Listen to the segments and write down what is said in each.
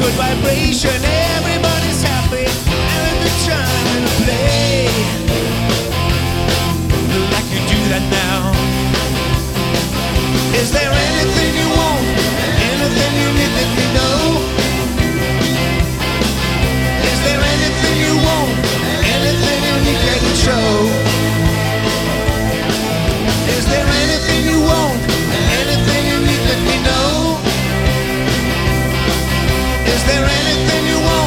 good vibration. Everybody's happy, having a good time and a play. Like you do that now. Is there anything you want? Anything you need that we know? Is there anything you want? Anything you need that we show? Is there anything you want? Anything you need that we know? Is there anything you want?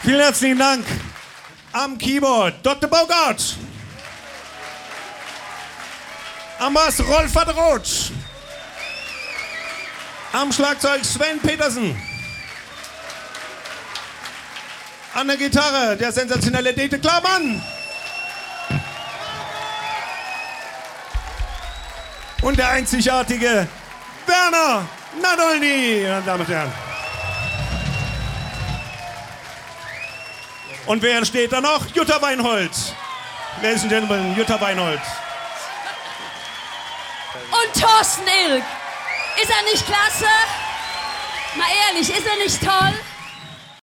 Vielen herzlichen Dank. Am Keyboard Dr. Bogart. Am Bass Rolf van der Roth. Am Schlagzeug Sven Petersen. An der Gitarre der sensationelle Dete Klarmann. Und der einzigartige Werner Nadolny, meine Damen und Herren. Und wer steht da noch? Jutta Weinholz. Ladies and Gentlemen, Jutta Weinholz. Und Thorsten Ilk. Ist er nicht klasse? Mal ehrlich, ist er nicht toll?